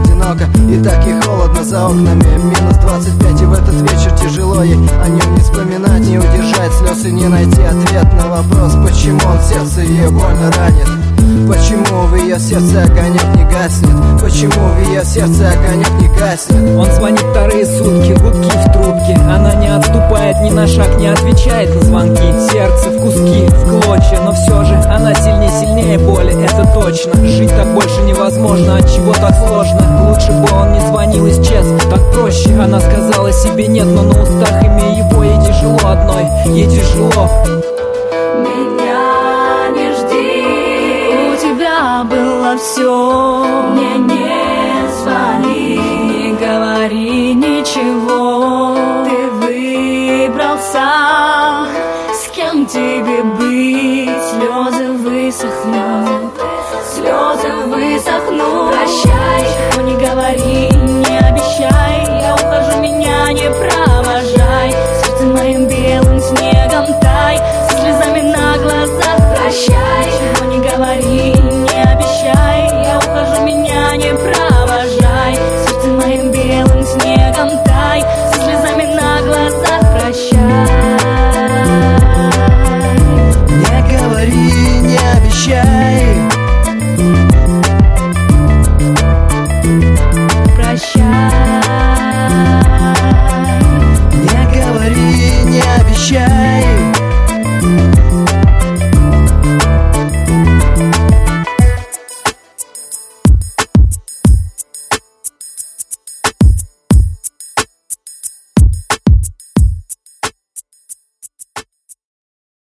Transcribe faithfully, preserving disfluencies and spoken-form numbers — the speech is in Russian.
одиноко, и так и холодно за окнами. Минус двадцать пять, и в этот вечер тяжело ей о нем не вспоминать, не удержать слез и не найти ответ на вопрос, почему он сердце ее больно ранит. Почему в ее сердце огонек не гаснет? Почему в ее сердце огонек не гаснет? Он звонит вторые сутки, гудки в трубке. Она не отступает ни на шаг, не отвечает на звонки. Сердце в куски, в клочья, но все же она сильнее, сильнее боли, это точно. Жить так больше невозможно, отчего так сложно? Лучше бы он не звонил, исчез, так проще. Она сказала себе нет, но на устах имя его. Ей тяжело одной, ей тяжело. Было все, мне не звони, не говори.